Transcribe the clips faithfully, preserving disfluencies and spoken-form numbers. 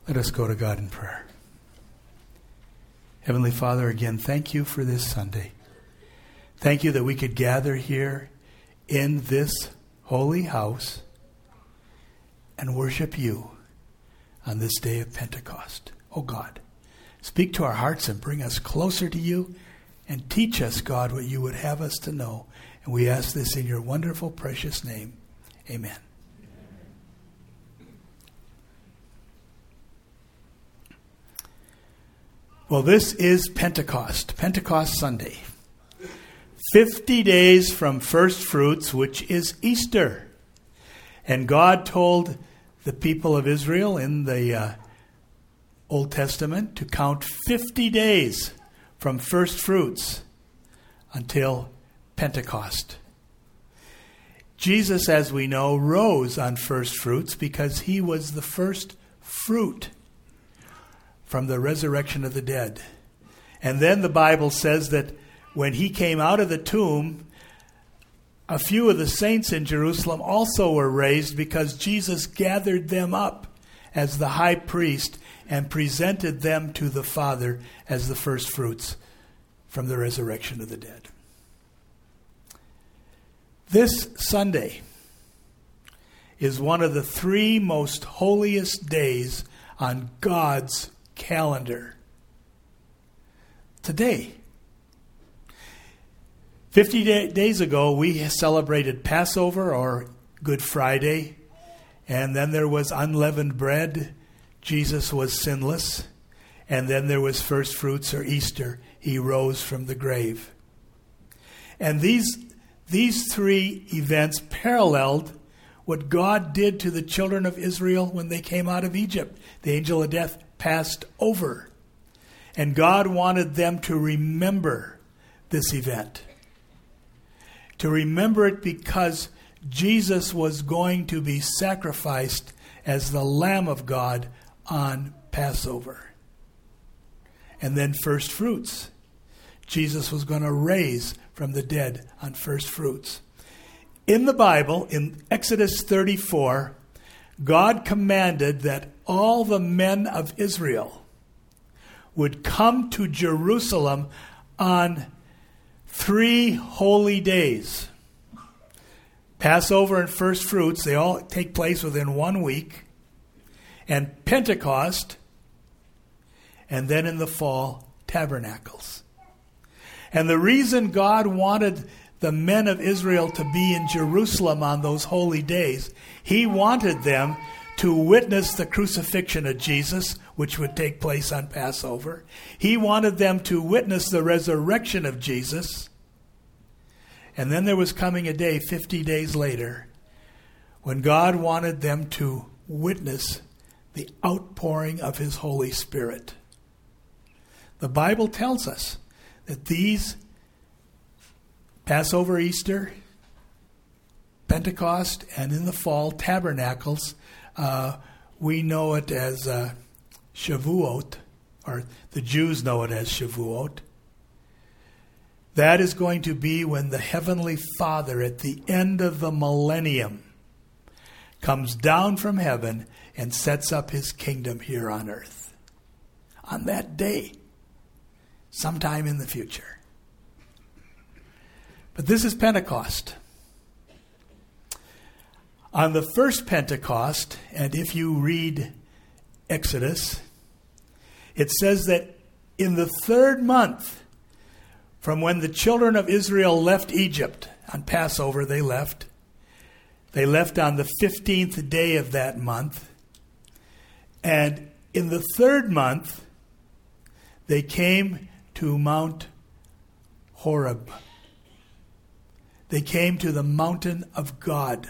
Let us go to God in prayer. Heavenly Father, again, thank you for this Sunday. Thank you that we could gather here in this holy house and worship you on this day of Pentecost. Oh God, speak to our hearts and bring us closer to you and teach us, God, what you would have us to know. And we ask this in your wonderful, precious name. Amen. Well, this is Pentecost, Pentecost Sunday. Fifty days from first fruits, which is Easter. And God told the people of Israel in the uh, Old Testament to count fifty days from first fruits until Pentecost. Jesus, as we know, rose on first fruits because he was the first fruit from the resurrection of the dead. And then the Bible says that when he came out of the tomb, a few of the saints in Jerusalem also were raised because Jesus gathered them up as the high priest and presented them to the Father as the first fruits from the resurrection of the dead. This Sunday is one of the three most holiest days on God's calendar. Today, fifty day, days ago, we celebrated Passover or Good Friday, and then there was unleavened bread. Jesus was sinless, and then there was first fruits or Easter. He rose from the grave. And these, these three events paralleled what God did to the children of Israel when they came out of Egypt. The angel of death passed over. And God wanted them to remember this event. To remember it because Jesus was going to be sacrificed as the Lamb of God on Passover. And then first fruits. Jesus was going to raise from the dead on first fruits. In the Bible, in Exodus thirty-four, God commanded that all the men of Israel would come to Jerusalem on three holy days. Passover and first fruits, they all take place within one week. And Pentecost, and then in the fall, Tabernacles. And the reason God wanted the men of Israel to be in Jerusalem on those holy days, he wanted them to witness the crucifixion of Jesus, which would take place on Passover. He wanted them to witness the resurrection of Jesus. And then there was coming a day, fifty days later, when God wanted them to witness the outpouring of his Holy Spirit. The Bible tells us that these Passover, Easter, Pentecost, and in the fall, Tabernacles, uh, we know it as uh, Shavuot, or the Jews know it as Shavuot. That is going to be when the Heavenly Father, at the end of the millennium, comes down from heaven and sets up his kingdom here on earth. On that day, sometime in the future. But this is Pentecost. On the first Pentecost, and if you read Exodus, it says that in the third month from when the children of Israel left Egypt, on Passover they left, they left on the fifteenth day of that month, and in the third month they came to Mount Horeb. They came to the mountain of God.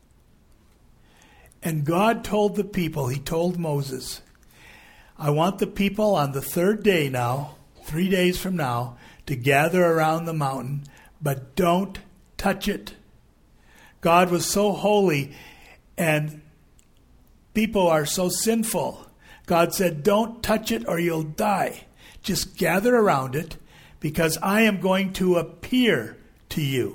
And God told the people, he told Moses, I want the people on the third day now, three days from now, to gather around the mountain, but don't touch it. God was so holy and people are so sinful. God said, don't touch it or you'll die. Just gather around it because I am going to appear to you.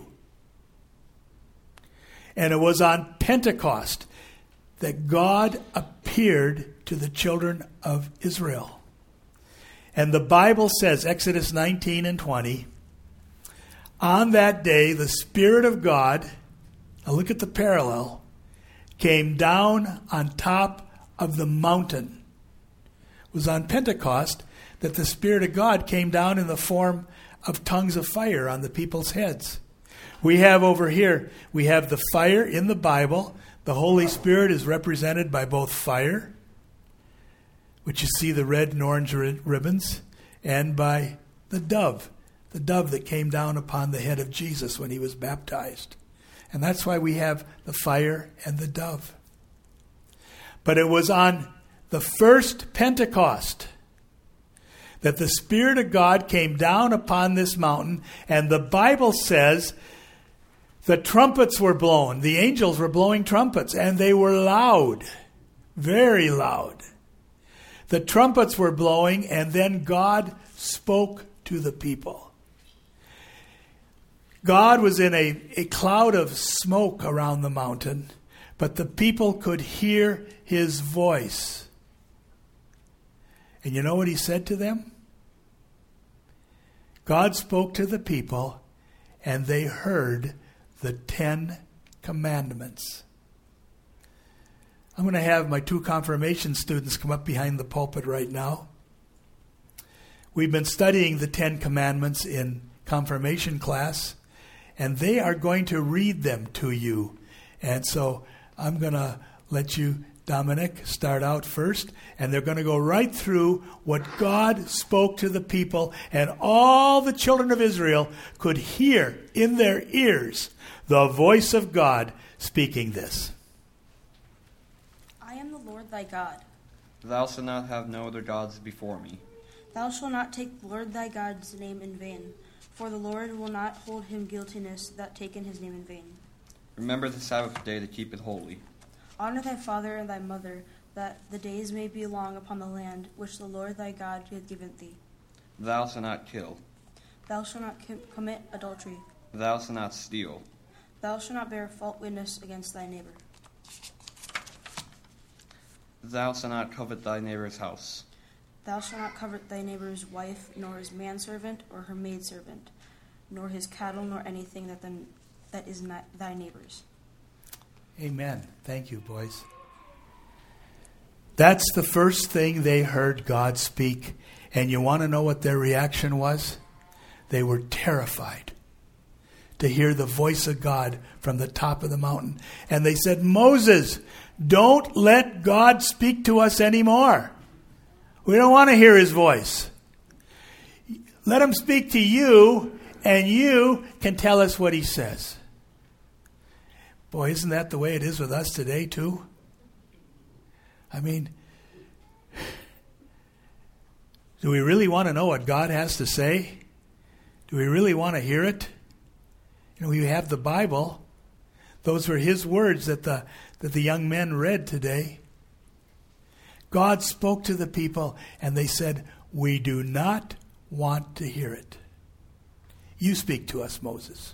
And it was on Pentecost that God appeared to the children of Israel. And the Bible says, Exodus nineteen and twenty, on that day the Spirit of God, now look at the parallel, came down on top of the mountain. It was on Pentecost that the Spirit of God came down in the form of tongues of fire on the people's heads. We have over here, we have the fire in the Bible. The Holy Spirit is represented by both fire, which you see the red and orange ribbons, and by the dove, the dove that came down upon the head of Jesus when he was baptized. And that's why we have the fire and the dove. But it was on the first Pentecost that the Spirit of God came down upon this mountain, and the Bible says the trumpets were blown. The angels were blowing trumpets, and they were loud, very loud. The trumpets were blowing, and then God spoke to the people. God was in a, a cloud of smoke around the mountain, but the people could hear his voice. And you know what he said to them? God spoke to the people, and they heard the Ten Commandments. I'm going to have my two confirmation students come up behind the pulpit right now. We've been studying the Ten Commandments in confirmation class, and they are going to read them to you. And so I'm going to let you, Dominic, start out first, and they're going to go right through what God spoke to the people, and all the children of Israel could hear in their ears the voice of God speaking this. I am the Lord thy God. Thou shalt not have no other gods before me. Thou shalt not take the Lord thy God's name in vain, for the Lord will not hold him guiltiness that taken his name in vain. Remember the Sabbath day to keep it holy. Honor thy father and thy mother, that the days may be long upon the land which the Lord thy God hath given thee. Thou shalt not kill. Thou shalt not com- commit adultery. Thou shalt not steal. Thou shalt not bear false witness against thy neighbor. Thou shalt not covet thy neighbor's house. Thou shalt not covet thy neighbor's wife, nor his manservant, or her maidservant, nor his cattle, nor anything that, the, that is not thy neighbor's. Amen. Thank you, boys. That's the first thing they heard God speak. And you want to know what their reaction was? They were terrified to hear the voice of God from the top of the mountain. And they said, Moses, don't let God speak to us anymore. We don't want to hear his voice. Let him speak to you, and you can tell us what he says. Boy, isn't that the way it is with us today, too? I mean, do we really want to know what God has to say? Do we really want to hear it? You know, we have the Bible. Those were his words that the that the young men read today. God spoke to the people, and they said, we do not want to hear it. You speak to us, Moses.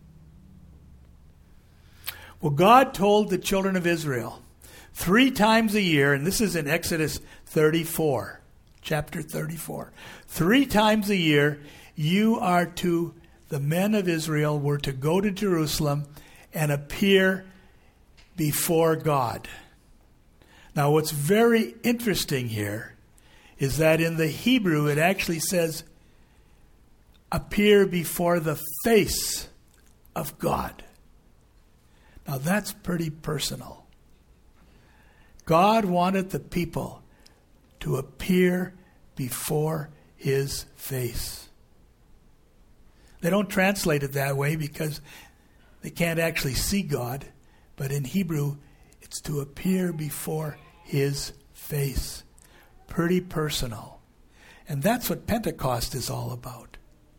Well, God told the children of Israel three times a year, and this is in Exodus thirty-four, chapter thirty-four. Three times a year, you are to, the men of Israel were to go to Jerusalem and appear before God. Now, what's very interesting here is that in the Hebrew, it actually says, appear before the face of God. Now, that's pretty personal. God wanted the people to appear before his face. They don't translate it that way because they can't actually see God, but in Hebrew, it's to appear before his face. Pretty personal. And that's what Pentecost is all about.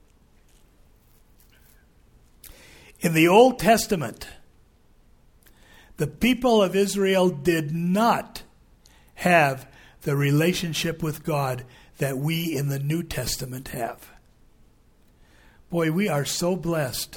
In the Old Testament, the people of Israel did not have the relationship with God that we in the New Testament have. Boy, we are so blessed.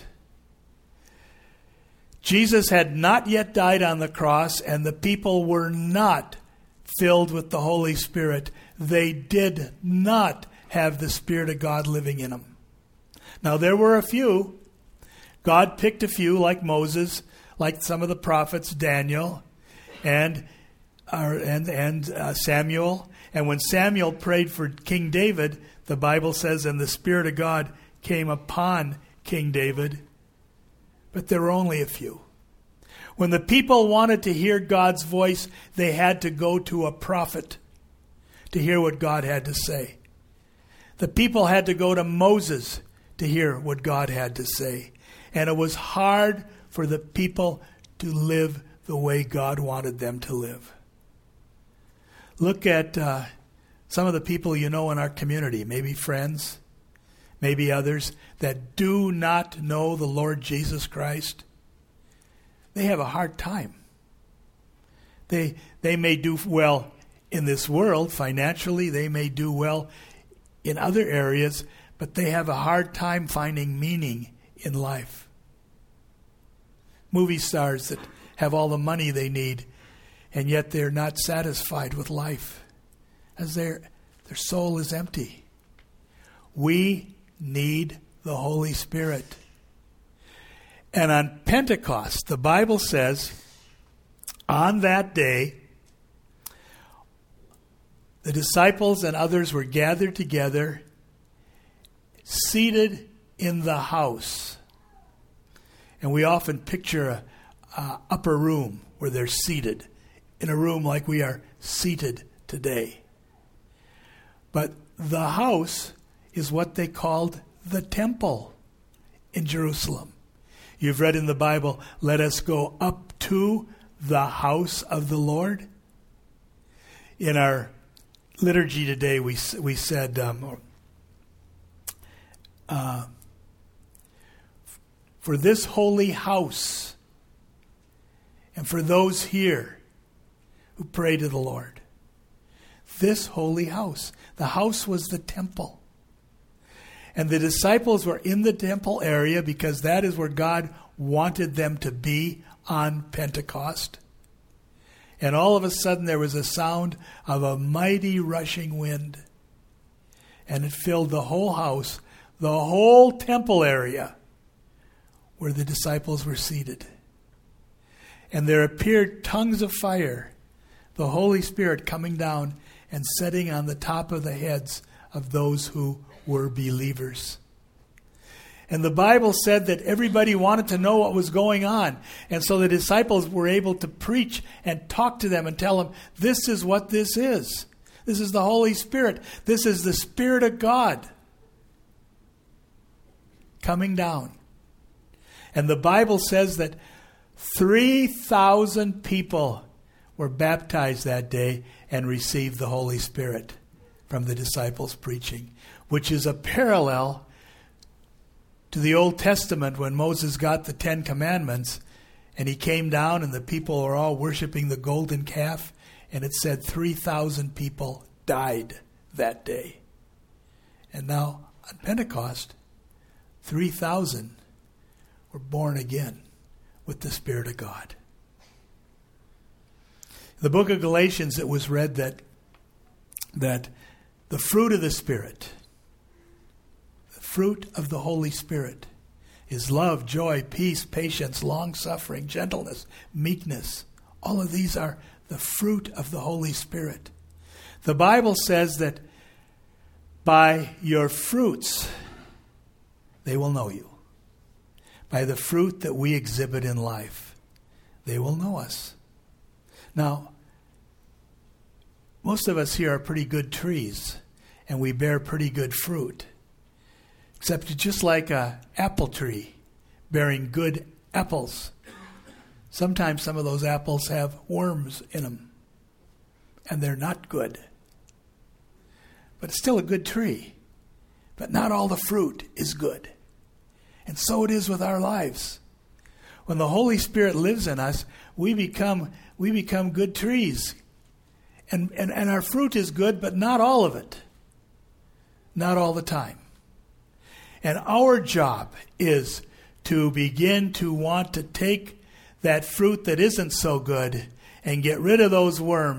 Jesus had not yet died on the cross, and the people were not filled with the Holy Spirit, they did not have the Spirit of God living in them. Now, there were a few. God picked a few, like Moses, like some of the prophets, Daniel, and uh, and and uh, Samuel. And when Samuel prayed for King David, the Bible says, and the Spirit of God came upon King David. But there were only a few. When the people wanted to hear God's voice, they had to go to a prophet to hear what God had to say. The people had to go to Moses to hear what God had to say. And it was hard for the people to live the way God wanted them to live. Look at uh, some of the people you know in our community, maybe friends, maybe others, that do not know the Lord Jesus Christ. They have a hard time. They they may do well in this world financially. They may do well in other areas, but they have a hard time finding meaning in life. Movie stars that have all the money they need, and yet they're not satisfied with life, as their their soul is empty. We need the Holy Spirit. And on Pentecost, the Bible says, on that day, the disciples and others were gathered together, seated in the house. And we often picture a, a upper room where they're seated, in a room like we are seated today. But the house is what they called the temple in Jerusalem. You've read in the Bible, let us go up to the house of the Lord. In our liturgy today, we we said, um, uh, for this holy house, and for those here who pray to the Lord. This holy house. The house was the temple. And the disciples were in the temple area because that is where God wanted them to be on Pentecost. And all of a sudden there was a sound of a mighty rushing wind. And it filled the whole house, the whole temple area where the disciples were seated. And there appeared tongues of fire, the Holy Spirit coming down and setting on the top of the heads of those who were believers. And the Bible said that everybody wanted to know what was going on. And so the disciples were able to preach and talk to them and tell them, this is what this is. This is the Holy Spirit. This is the Spirit of God coming down. And the Bible says that three thousand people were baptized that day and received the Holy Spirit from the disciples' preaching, which is a parallel to the Old Testament when Moses got the Ten Commandments and he came down and the people were all worshiping the golden calf, and it said three thousand people died that day. And now on Pentecost, three thousand were born again with the Spirit of God. The book of Galatians, it was read that that the fruit of the Spirit, the fruit of the Holy Spirit, is love, joy, peace, patience, long-suffering, gentleness, meekness. All of these are the fruit of the Holy Spirit. The Bible says that by your fruits they will know you. By the fruit that we exhibit in life, they will know us. Now, most of us here are pretty good trees, and we bear pretty good fruit. Except just like an apple tree bearing good apples, sometimes some of those apples have worms in them, and they're not good. But it's still a good tree. But not all the fruit is good. And so it is with our lives. When the Holy Spirit lives in us, we become we become good trees. And, and, and our fruit is good, but not all of it. Not all the time. And our job is to begin to want to take that fruit that isn't so good and get rid of those worms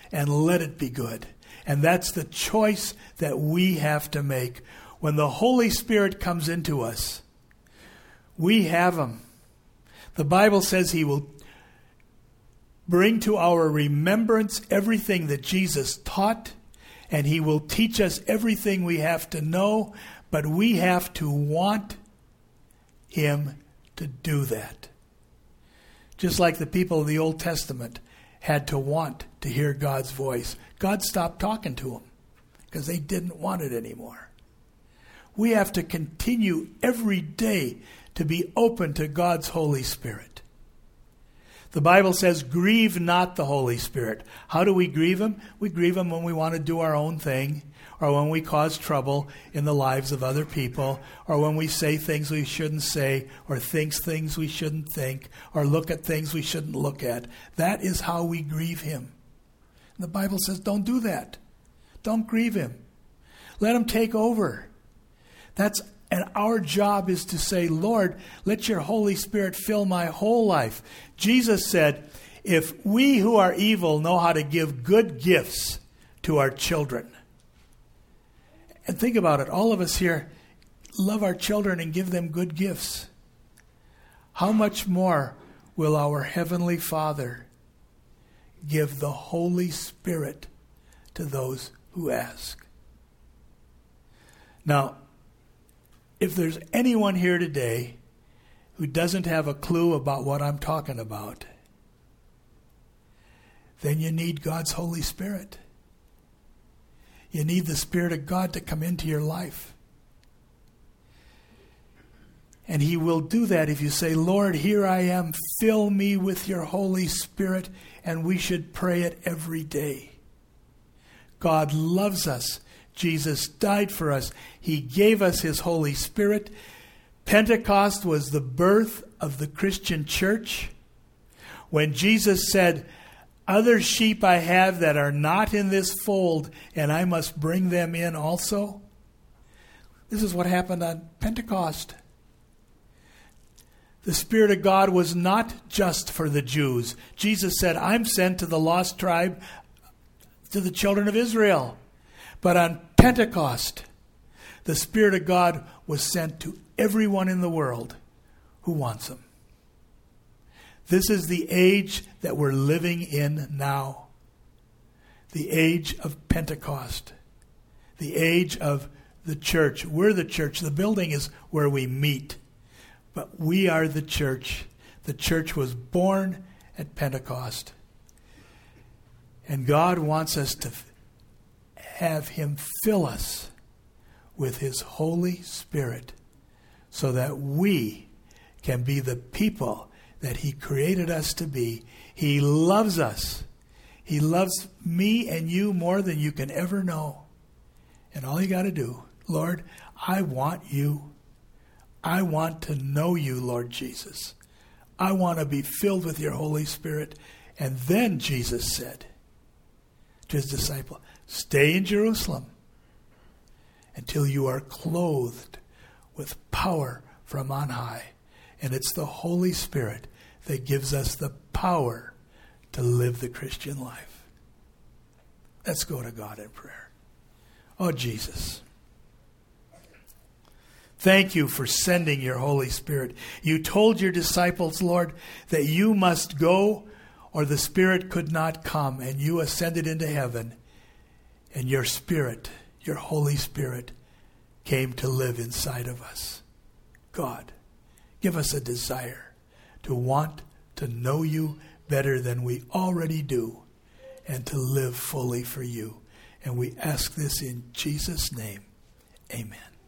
and let it be good. And that's the choice that we have to make. When the Holy Spirit comes into us, we have him. The Bible says he will bring to our remembrance everything that Jesus taught, and he will teach us everything we have to know, but we have to want him to do that. Just like the people of the Old Testament had to want to hear God's voice. God stopped talking to them because they didn't want it anymore. We have to continue every day to be open to God's Holy Spirit. The Bible says, grieve not the Holy Spirit. How do we grieve him? We grieve him when we want to do our own thing, or when we cause trouble in the lives of other people, or when we say things we shouldn't say, or think things we shouldn't think, or look at things we shouldn't look at. That is how we grieve him. And the Bible says, don't do that. Don't grieve him. Let him take over. That's And our job is to say, Lord, let your Holy Spirit fill my whole life. Jesus said, if we who are evil know how to give good gifts to our children. And think about it. All of us here love our children and give them good gifts. How much more will our Heavenly Father give the Holy Spirit to those who ask? Now, if there's anyone here today who doesn't have a clue about what I'm talking about, then you need God's Holy Spirit. You need the Spirit of God to come into your life. And he will do that if you say, Lord, here I am, fill me with your Holy Spirit, and we should pray it every day. God loves us. Jesus died for us. He gave us his Holy Spirit. Pentecost was the birth of the Christian church. When Jesus said, other sheep I have that are not in this fold, and I must bring them in also. This is what happened on Pentecost. The Spirit of God was not just for the Jews. Jesus said, I'm sent to the lost tribe, to the children of Israel. But on Pentecost, the Spirit of God was sent to everyone in the world who wants him. This is the age that we're living in now. The age of Pentecost. The age of the church. We're the church. The building is where we meet. But we are the church. The church was born at Pentecost. And God wants us to have him fill us with his Holy Spirit so that we can be the people that he created us to be. He loves us. He loves me and you more than you can ever know. And all you got to do, Lord, I want you. I want to know you, Lord Jesus. I want to be filled with your Holy Spirit. And then Jesus said to his disciple, stay in Jerusalem until you are clothed with power from on high. And it's the Holy Spirit that gives us the power to live the Christian life. Let's go to God in prayer. Oh, Jesus, thank you for sending your Holy Spirit. You told your disciples, Lord, that you must go or the Spirit could not come, and you ascended into heaven. And your Spirit, your Holy Spirit, came to live inside of us. God, give us a desire to want to know you better than we already do and to live fully for you. And we ask this in Jesus' name. Amen.